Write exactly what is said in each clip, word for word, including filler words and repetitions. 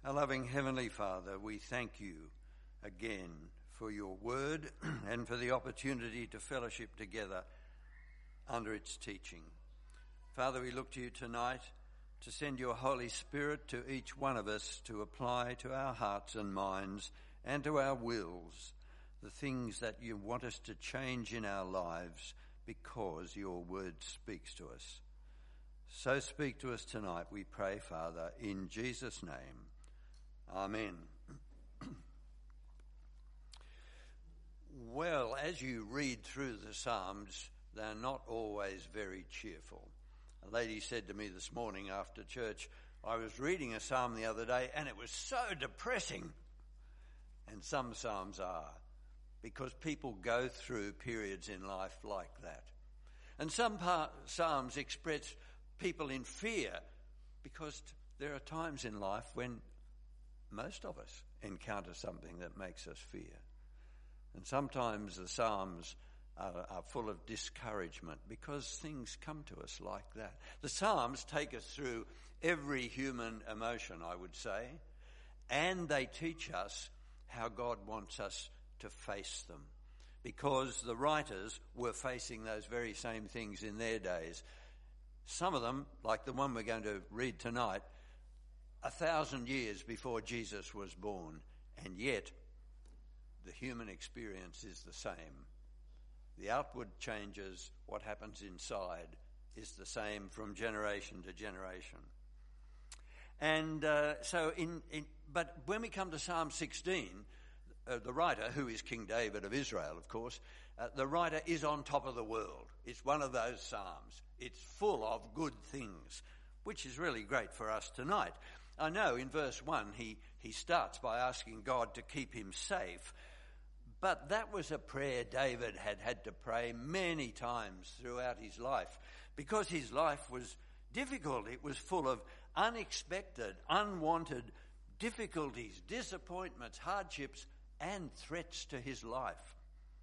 Our loving Heavenly Father, we thank you again for your word and for the opportunity to fellowship together under its teaching. Father, we look to you tonight to send your Holy Spirit to each one of us to apply to our hearts and minds and to our wills the things that you want us to change in our lives because your word speaks to us. So speak to us tonight, we pray, Father, in Jesus' name. Amen. Well, as you read through the Psalms, they're not always very cheerful. A lady said to me this morning after church, I was reading a psalm the other day and it was so depressing. And some psalms are, because people go through periods in life like that. And some par- psalms express people in fear, because there are times in life when most of us encounter something that makes us fear. And sometimes the Psalms are, are full of discouragement because things come to us like that. The Psalms take us through every human emotion, I would say, and they teach us how God wants us to face them, because the writers were facing those very same things in their days. Some of them, like the one we're going to read tonight, a thousand years before Jesus was born, and yet the human experience is the same. The outward changes, what happens inside is the same from generation to generation. And uh, so, in, in but when we come to Psalm sixteen, uh, the writer, who is King David of Israel, of course, uh, the writer is on top of the world. It's one of those psalms. It's full of good things, which is really great for us tonight. I know in verse one he, he starts by asking God to keep him safe, but that was a prayer David had had to pray many times throughout his life, because his life was difficult. It was full of unexpected, unwanted difficulties, disappointments, hardships, and threats to his life.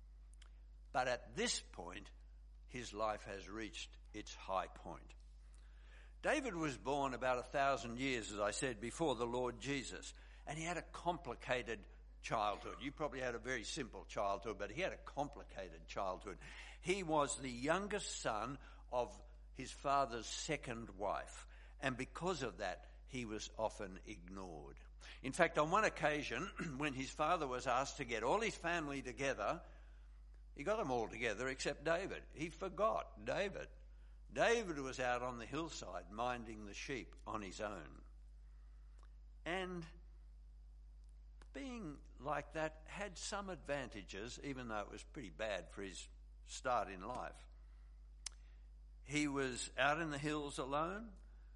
But at this point, his life has reached its high point. David was born about a thousand years, as I said, before the Lord Jesus, and he had a complicated childhood. You probably had a very simple childhood, but he had a complicated childhood. He was the youngest son of his father's second wife, and because of that, he was often ignored. In fact, on one occasion, when his father was asked to get all his family together, he got them all together except David. He forgot David. David was out on the hillside minding the sheep on his own. And being like that had some advantages, even though it was pretty bad for his start in life. He was out in the hills alone,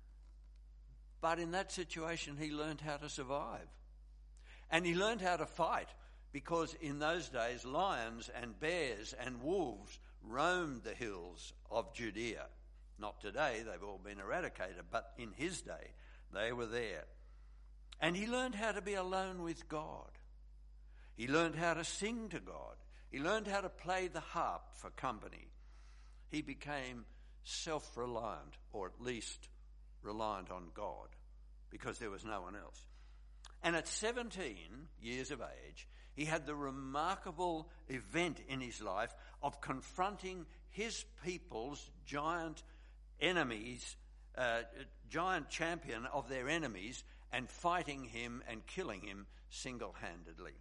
but in that situation he learned how to survive. And he learned how to fight, because in those days lions and bears and wolves roamed the hills of Judea. Not today, they've all been eradicated, but in his day, they were there. And he learned how to be alone with God. He learned how to sing to God. He learned how to play the harp for company. He became self-reliant, or at least reliant on God, because there was no one else. And at seventeen years of age, he had the remarkable event in his life of confronting his people's giant enemies, uh, giant champion of their enemies, and fighting him and killing him single-handedly.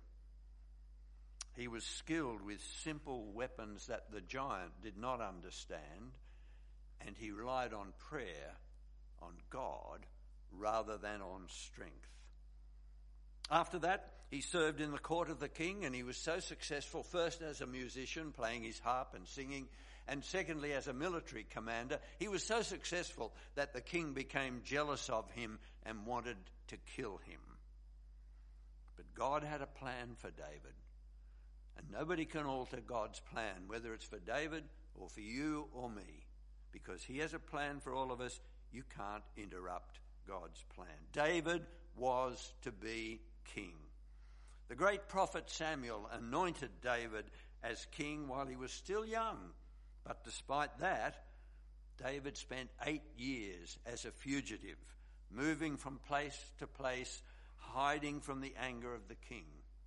He was skilled with simple weapons that the giant did not understand, and he relied on prayer, on God, rather than on strength. After that, he served in the court of the king, and he was so successful, first as a musician, playing his harp and singing, and secondly as a military commander. He was so successful that the king became jealous of him and wanted to kill him. But God had a plan for David, and nobody can alter God's plan, whether it's for David or for you or me, because he has a plan for all of us. You can't interrupt God's plan. David was to be king. The great prophet Samuel anointed David as king while he was still young. But despite that, David spent eight years as a fugitive, moving from place to place, hiding from the anger of the king.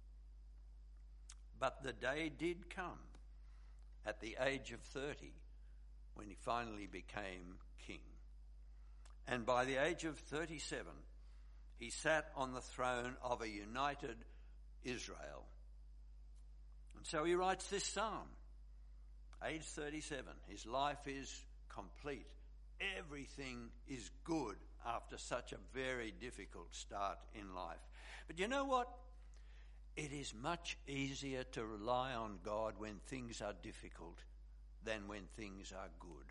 But the day did come at the age of thirty when he finally became king. And by the age of thirty-seven, he sat on the throne of a united Israel. And so he writes this psalm. Age thirty-seven, his life is complete. Everything is good after such a very difficult start in life. But you know what? It is much easier to rely on God when things are difficult than when things are good.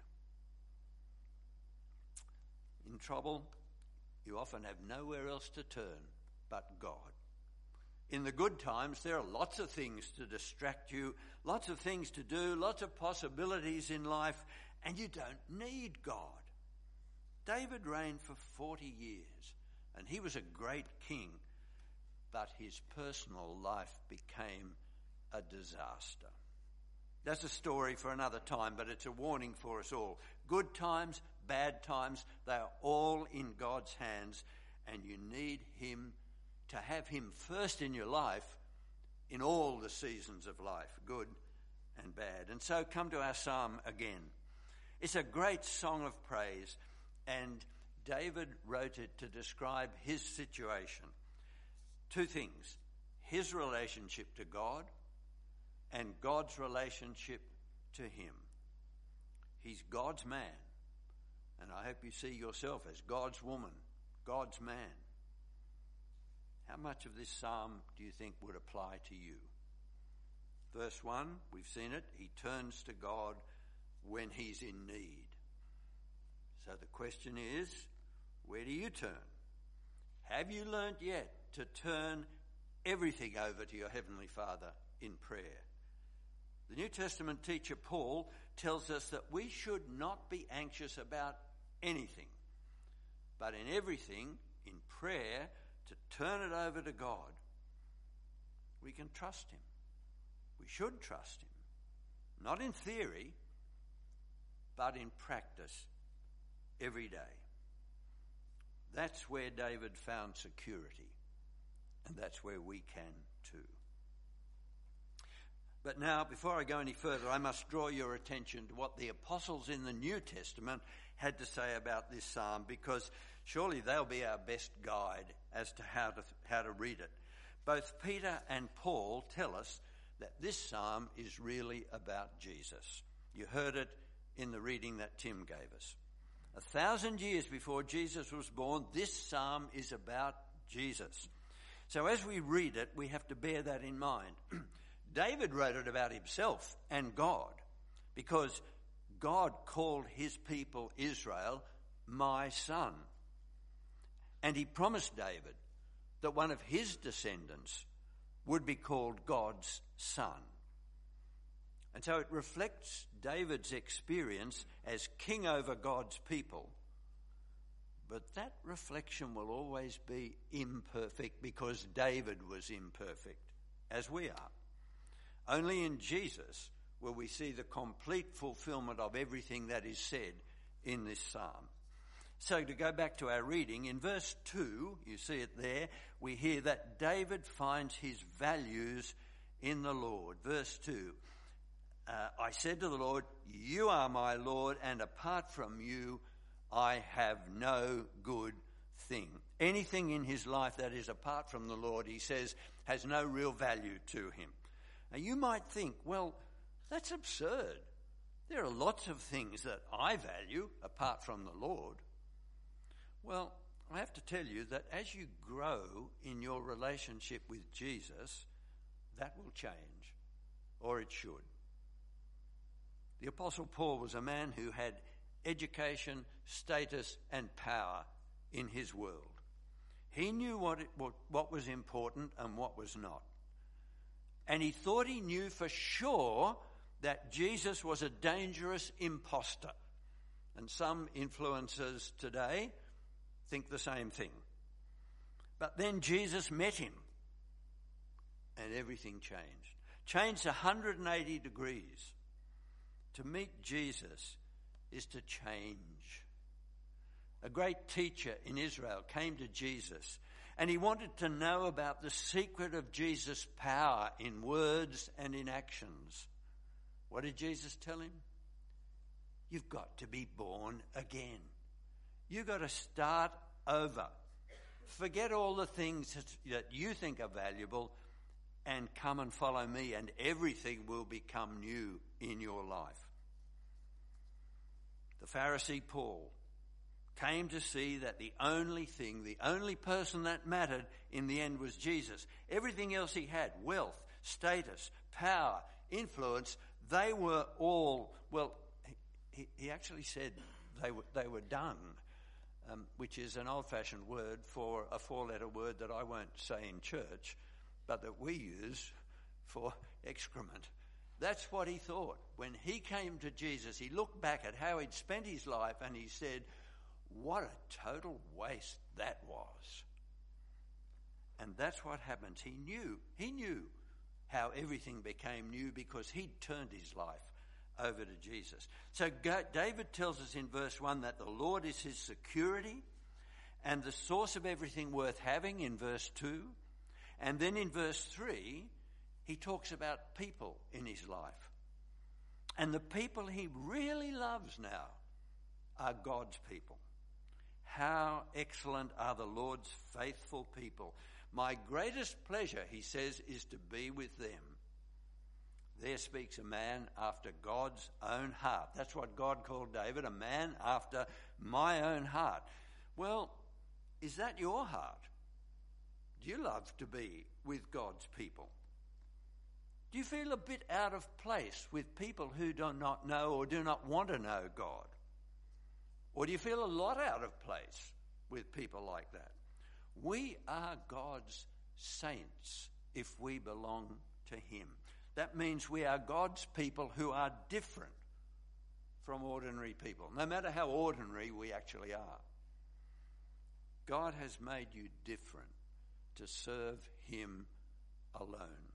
In trouble, you often have nowhere else to turn but God. In the good times, there are lots of things to distract you, lots of things to do, lots of possibilities in life, and you don't need God. David reigned for forty years, and he was a great king, but his personal life became a disaster. That's a story for another time, but it's a warning for us all. Good times, bad times, they are all in God's hands, and you need him to have him first in your life in all the seasons of life, good and bad. And so come to our psalm again. It's a great song of praise, and David wrote it to describe his situation. Two things: his relationship to God and God's relationship to him. He's God's man, and I hope you see yourself as God's woman, God's man. How much of this psalm do you think would apply to you? Verse one, we've seen it. He turns to God when he's in need. So the question is, where do you turn? Have you learnt yet to turn everything over to your Heavenly Father in prayer? The New Testament teacher Paul tells us that we should not be anxious about anything, but in everything, in prayer, to turn it over to God. We can trust him. We should trust him. Not in theory, but in practice every day. That's where David found security, and that's where we can too. But now, before I go any further, I must draw your attention to what the apostles in the New Testament had to say about this psalm, because surely they'll be our best guide as to how to how to read it. Both Peter and Paul tell us that this psalm is really about Jesus. You heard it in the reading that Tim gave us. A thousand years before Jesus was born, this psalm is about Jesus. So as we read it, we have to bear that in mind. David wrote it about himself and God, because God called his people Israel my son. And he promised David that one of his descendants would be called God's son. And so it reflects David's experience as king over God's people. But that reflection will always be imperfect, because David was imperfect, as we are. Only in Jesus will we see the complete fulfillment of everything that is said in this psalm. So to go back to our reading, in verse two, you see it there, we hear that David finds his values in the Lord. Verse two, uh, I said to the Lord, you are my Lord, and apart from you, I have no good thing. Anything in his life that is apart from the Lord, he says, has no real value to him. Now you might think, well, that's absurd. There are lots of things that I value apart from the Lord. Well, I have to tell you that as you grow in your relationship with Jesus, that will change, or it should. The Apostle Paul was a man who had education, status, and power in his world. He knew what, it, what, what was important and what was not. And he thought he knew for sure that Jesus was a dangerous imposter. And some influencers today think the same thing. But then Jesus met him, and everything changed. Changed one hundred eighty degrees. To meet Jesus is to change. A great teacher in Israel came to Jesus, And he wanted to know about the secret of Jesus' power in words and in actions. What did Jesus tell him? You've got to be born again. You've got to start over. Forget all the things that you think are valuable and come and follow me, and everything will become new in your life. The Pharisee Paul came to see that the only thing, the only person that mattered in the end was Jesus. Everything else he had, wealth, status, power, influence, they were all, well, he, he actually said they were, they were dung, um, which is an old-fashioned word for a four-letter word that I won't say in church, but that we use for excrement. That's what he thought. When he came to Jesus, he looked back at how he'd spent his life and he said, what a total waste that was. And that's what happens. He knew, he knew how everything became new because he'd turned his life over to Jesus. So David tells us in verse one that the Lord is his security and the source of everything worth having in verse two. And then in verse three, he talks about people in his life. And the people he really loves now are God's people. How excellent are the Lord's faithful people. My greatest pleasure, he says, is to be with them. There speaks a man after God's own heart. That's what God called David, a man after my own heart. Well, is that your heart? Do you love to be with God's people? Do you feel a bit out of place with people who do not know or do not want to know God? Or do you feel a lot out of place with people like that? We are God's saints if we belong to him. That means we are God's people who are different from ordinary people, no matter how ordinary we actually are. God has made you different to serve him alone.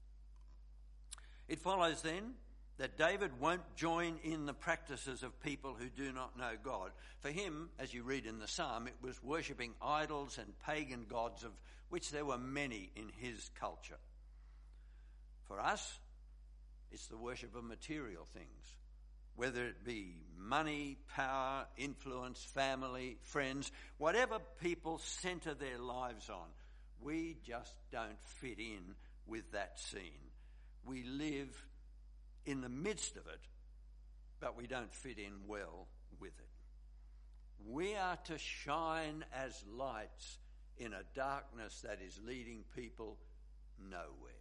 It follows then that David won't join in the practices of people who do not know God. For him, as you read in the psalm, it was worshipping idols and pagan gods, of which there were many in his culture. For us, it's the worship of material things, whether it be money, power, influence, family, friends, whatever people centre their lives on. We just don't fit in with that scene. We live in the midst of it, but we don't fit in well with it. We are to shine as lights in a darkness that is leading people nowhere.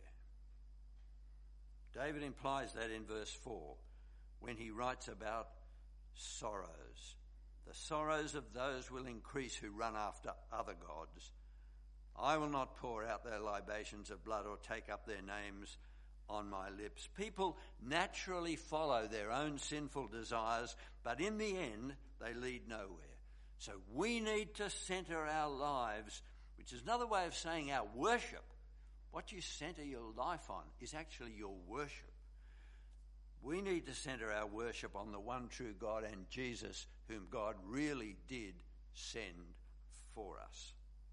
David implies that in verse four when he writes about sorrows. The sorrows of those will increase who run after other gods. I will not pour out their libations of blood or take up their names on my lips. People naturally follow their own sinful desires, but in the end, they lead nowhere. So we need to centre our lives, which is another way of saying our worship. What you centre your life on is actually your worship. We need to centre our worship on the one true God and Jesus, whom God really did send for us.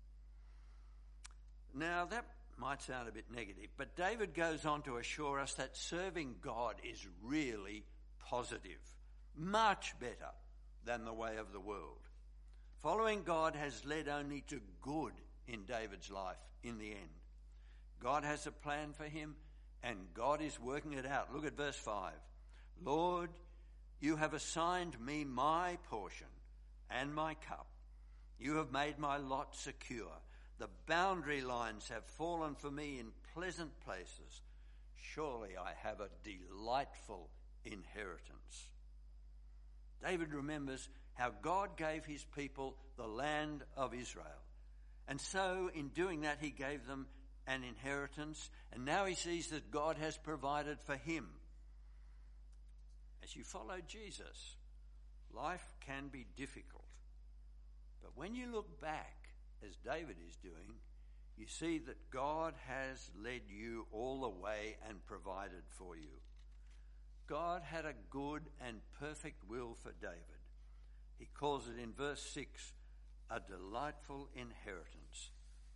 Now, that might sound a bit negative, but David goes on to assure us that serving God is really positive, much better than the way of the world. Following God has led only to good in David's life in the end. God has a plan for him, and God is working it out. Look at verse five. Lord, you have assigned me my portion and my cup. You have made my lot secure. The boundary lines have fallen for me in pleasant places. Surely I have a delightful inheritance. David remembers how God gave his people the land of Israel. And so in doing that, he gave them an inheritance. And now he sees that God has provided for him. As you follow Jesus, life can be difficult. But when you look back, as David is doing, you see that God has led you all the way and provided for you. God had a good and perfect will for David. He calls it in verse six, a delightful inheritance.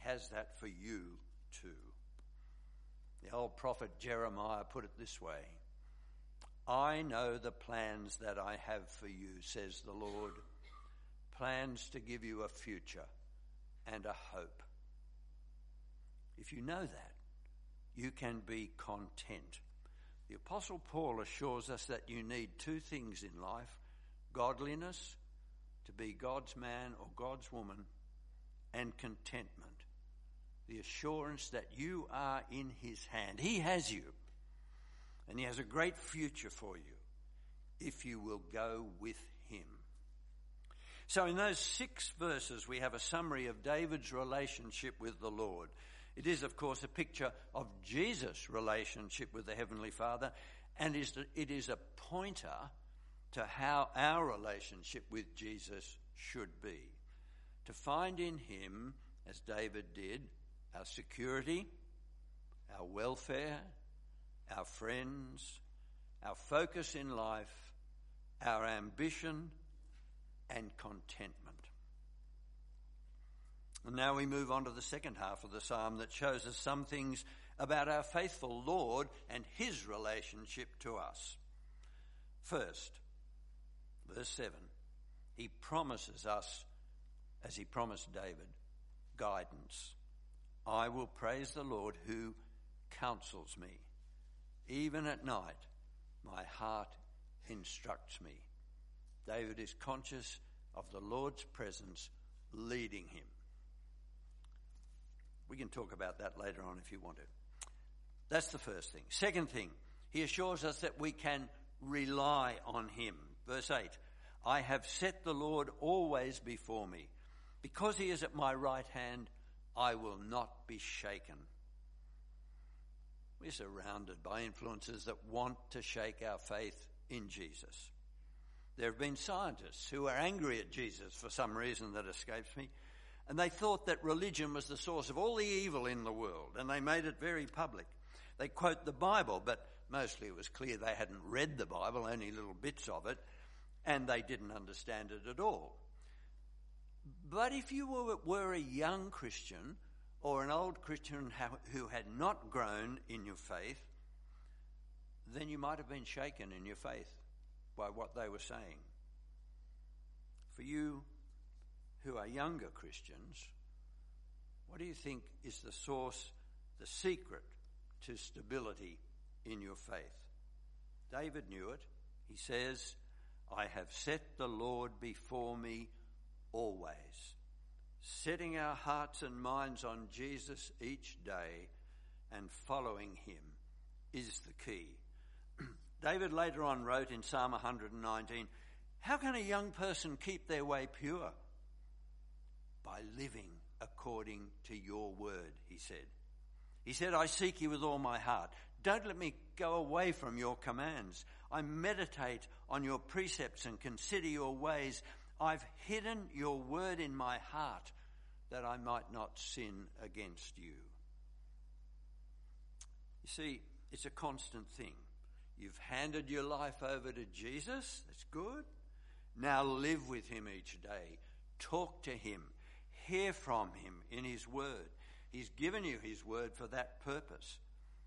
has that for you too. The old prophet Jeremiah put it this way: I know the plans that I have for you, says the Lord, plans to give you a future and a hope. If you know that, you can be content. The Apostle Paul assures us that you need two things in life: godliness, to be God's man or God's woman, and contentment, the assurance that you are in his hand. He has you, and he has a great future for you if you will go with him. So in those six verses, we have a summary of David's relationship with the Lord. It is, of course, a picture of Jesus' relationship with the Heavenly Father, and it is a pointer to how our relationship with Jesus should be. To find in him, as David did, our security, our welfare, our friends, our focus in life, our ambition, and contentment. And now we move on to the second half of the psalm that shows us some things about our faithful Lord and his relationship to us. First, verse seven, he promises us, as he promised David, guidance. I will praise the Lord who counsels me. Even at night, my heart instructs me. David is conscious of the Lord's presence leading him. We can talk about that later on if you want to. That's the first thing. Second thing, he assures us that we can rely on him. Verse eight, I have set the Lord always before me. Because he is at my right hand, I will not be shaken. We're surrounded by influences that want to shake our faith in Jesus. There have been scientists who are angry at Jesus for some reason that escapes me, and they thought that religion was the source of all the evil in the world, and they made it very public. They quote the Bible, but mostly it was clear they hadn't read the Bible, only little bits of it, and they didn't understand it at all. But if you were, were a young Christian or an old Christian who had not grown in your faith, then you might have been shaken in your faith by what they were saying. For you who are younger Christians, what do you think is the source, the secret to stability in your faith? David knew it. He says, I have set the Lord before me always. Setting our hearts and minds on Jesus each day and following him is the key. David later on wrote in Psalm one nineteen, how can a young person keep their way pure? By living according to your word, he said. He said, I seek you with all my heart. Don't let me go away from your commands. I meditate on your precepts and consider your ways. I've hidden your word in my heart that I might not sin against you. You see, it's a constant thing. You've handed your life over to Jesus. That's good. Now live with him each day. Talk to him. Hear from him in his word. He's given you his word for that purpose.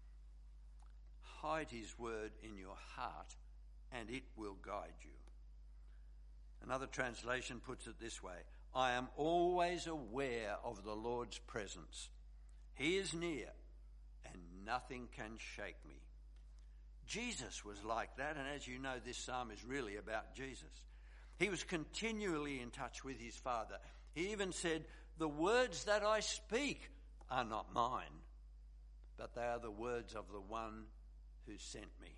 Hide his word in your heart and it will guide you. Another translation puts it this way: I am always aware of the Lord's presence. He is near and nothing can shake me. Jesus was like that, and as you know, this psalm is really about Jesus. He was continually in touch with his Father. He even said, the words that I speak are not mine, but they are the words of the one who sent me.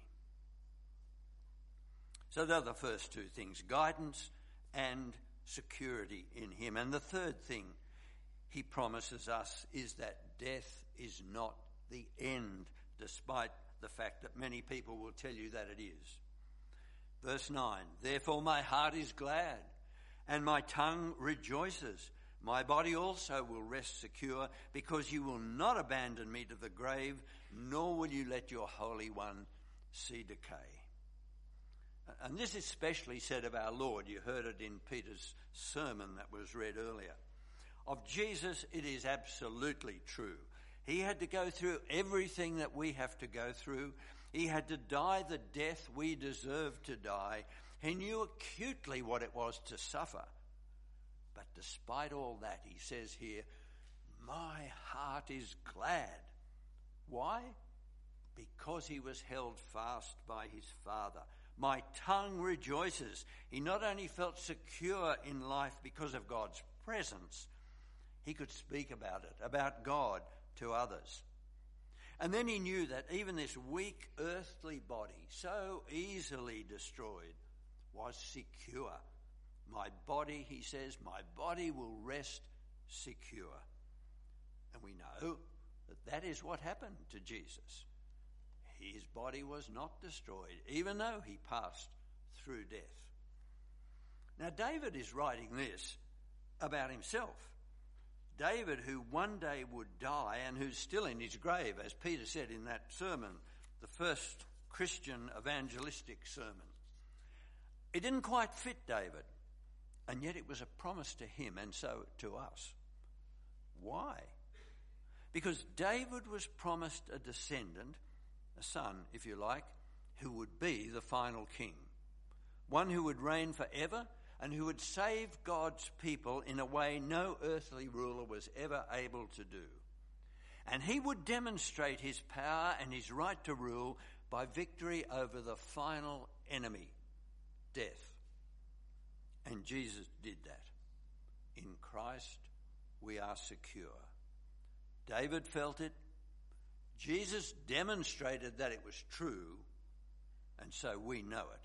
So they're the first two things, guidance and security in him. And the third thing he promises us is that death is not the end, despite the fact that many people will tell you that it is. Verse nine, therefore my heart is glad and my tongue rejoices. My body also will rest secure, because you will not abandon me to the grave, nor will you let your Holy One see decay. And this is specially said of our Lord. You heard it in Peter's sermon that was read earlier. Of Jesus, it is absolutely true. He had to go through everything that we have to go through. He had to die the death we deserve to die. He knew acutely what it was to suffer. But despite all that, he says here, my heart is glad. Why? Because he was held fast by his Father. My tongue rejoices. He not only felt secure in life because of God's presence, he could speak about it, about God, to others. And then he knew that even this weak earthly body, so easily destroyed, was secure. My body, he says, my body will rest secure. And we know that that is what happened to Jesus. His body was not destroyed, even though he passed through death. Now, David is writing this about himself. David, who one day would die and who's still in his grave, as Peter said in that sermon, the first Christian evangelistic sermon. It didn't quite fit David, and yet it was a promise to him and so to us. Why? Because David was promised a descendant, a son, if you like, who would be the final king, one who would reign forever and who would save God's people in a way no earthly ruler was ever able to do. And he would demonstrate his power and his right to rule by victory over the final enemy, death. And Jesus did that. In Christ we are secure. David felt it. Jesus demonstrated that it was true, and so we know it.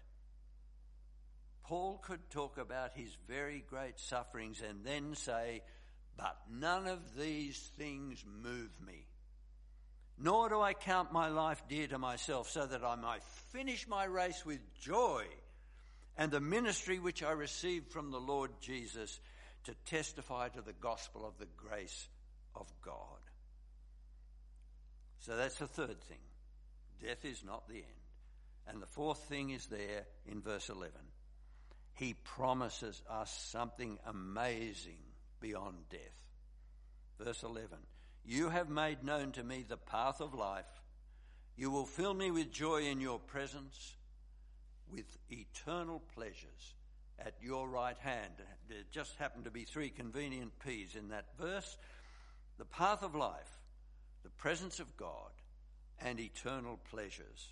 Paul could talk about his very great sufferings and then say, but none of these things move me. Nor do I count my life dear to myself, so that I might finish my race with joy and the ministry which I received from the Lord Jesus to testify to the gospel of the grace of God. So that's the third thing. Death is not the end. And the fourth thing is there in verse eleven. He promises us something amazing beyond death. Verse eleven. You have made known to me the path of life. You will fill me with joy in your presence, with eternal pleasures at your right hand. There just happened to be three convenient P's in that verse. The path of life, the presence of God, and eternal pleasures.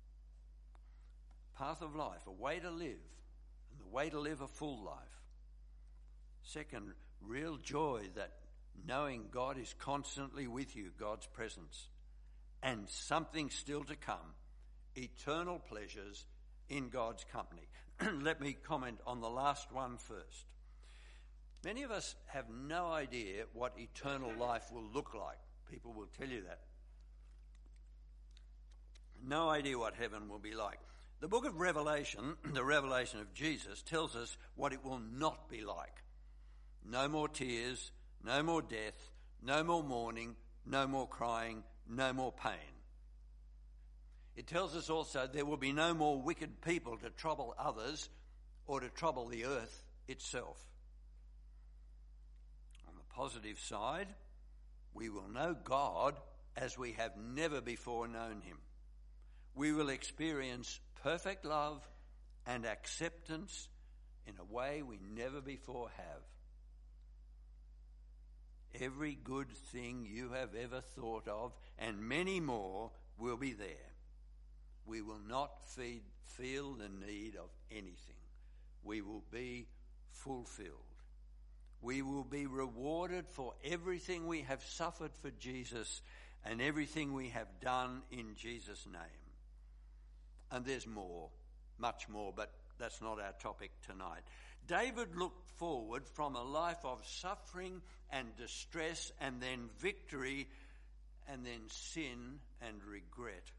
Path of life, a way to live, and the way to live a full life. Second, real joy that knowing God is constantly with you, God's presence. And something still to come, eternal pleasures in God's company. Let me comment on the last one first. Many of us have no idea what eternal life will look like. People will tell you that. No idea what heaven will be like. The book of Revelation, the revelation of Jesus, tells us what it will not be like. No more tears, no more death, no more mourning, no more crying, no more pain. It tells us also there will be no more wicked people to trouble others or to trouble the earth itself. On the positive side, we will know God as we have never before known him. We will experience perfect love and acceptance in a way we never before have. Every good thing you have ever thought of and many more will be there. We will not feed, feel the need of anything. We will be fulfilled. We will be rewarded for everything we have suffered for Jesus and everything we have done in Jesus' name. And there's more, much more, but that's not our topic tonight. David looked forward from a life of suffering and distress and then victory and then sin and regret.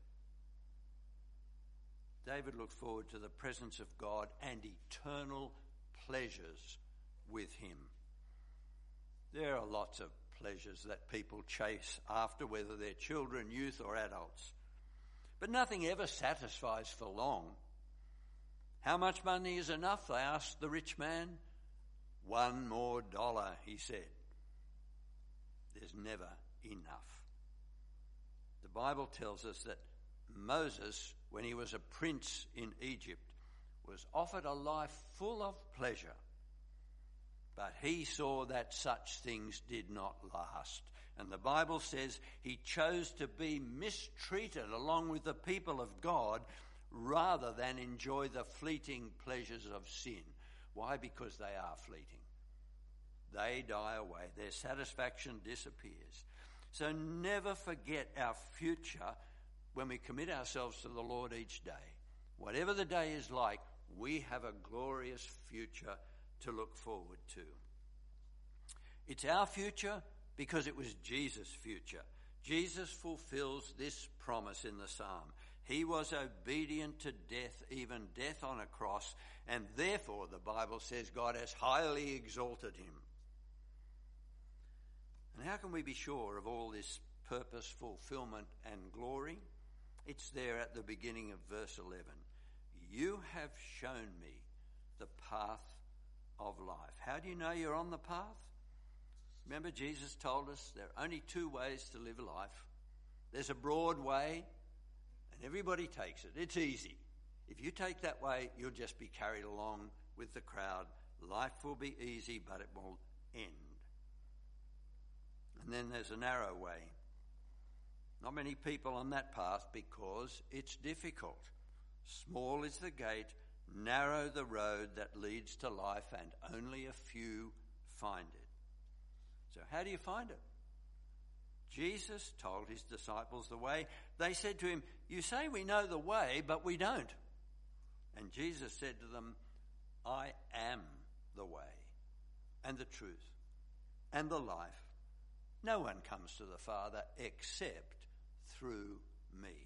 David looked forward to the presence of God and eternal pleasures with him. There are lots of pleasures that people chase after, whether they're children, youth, or adults. But nothing ever satisfies for long. How much money is enough? They asked the rich man. One more dollar, he said. there's never enough. The Bible tells us that Moses, when he was a prince in Egypt, was offered a life full of pleasure, but he saw that such things did not last. And the Bible says he chose to be mistreated along with the people of God rather than enjoy the fleeting pleasures of sin. Why? Because they are fleeting. They die away. Their satisfaction disappears. So never forget our future when we commit ourselves to the Lord each day. Whatever the day is like, we have a glorious future to look forward to. It's our future because it was Jesus' future. Jesus fulfills this promise in the psalm. He was obedient to death, even death on a cross, and therefore, the Bible says, God has highly exalted him. And how can we be sure of all this purpose, fulfillment, and glory? It's there at the beginning of verse eleven. You have shown me the path of life. How do you know you're on the path? Remember, Jesus told us there are only two ways to live life. There's a broad way, and everybody takes it. It's easy. If you take that way, you'll just be carried along with the crowd. Life will be easy, but it will end. And then there's a narrow way. Not many people on that path because it's difficult. Small is the gate, narrow the road that leads to life, and only a few find it. So how do you find it? Jesus told his disciples the way. They said to him, you say we know the way, but we don't. And Jesus said to them, I am the way and the truth and the life. No one comes to the Father except through me.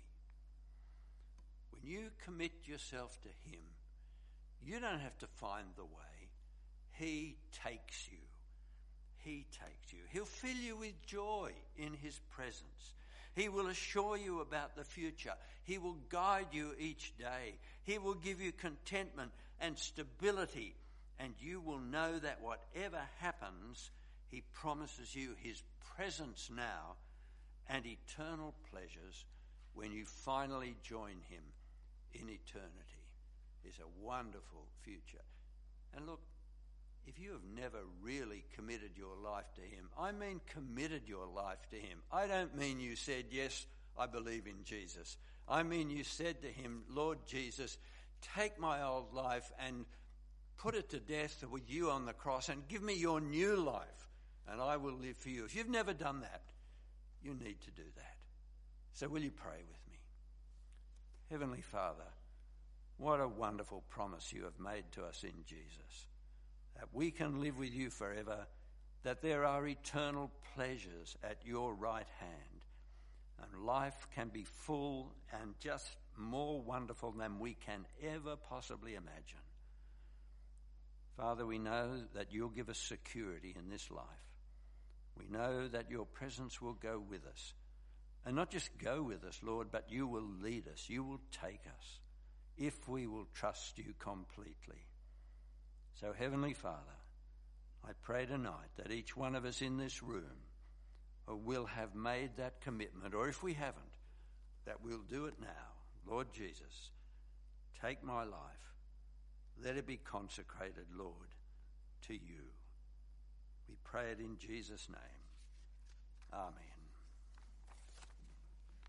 When you commit yourself to him, you don't have to find the way. He takes you. He takes you. He'll fill you with joy in his presence. He will assure you about the future. He will guide you each day. He will give you contentment and stability. And you will know that whatever happens, he promises you his presence now and eternal pleasures when you finally join him in eternity. It's a wonderful future. And look, if you have never really committed your life to him, I mean committed your life to him. I don't mean you said, yes, I believe in Jesus. I mean you said to him, Lord Jesus, take my old life and put it to death with you on the cross and give me your new life and I will live for you. If you've never done that, you need to do that. So will you pray with me? Heavenly Father, what a wonderful promise you have made to us in Jesus. That we can live with you forever, that there are eternal pleasures at your right hand, and life can be full and just more wonderful than we can ever possibly imagine. Father, we know that you'll give us security in this life. We know that your presence will go with us. And not just go with us, Lord, but you will lead us. You will take us if we will trust you completely. So, Heavenly Father, I pray tonight that each one of us in this room will have made that commitment, or if we haven't, that we'll do it now. Lord Jesus, take my life. Let it be consecrated, Lord, to you. We pray it in Jesus' name. Amen.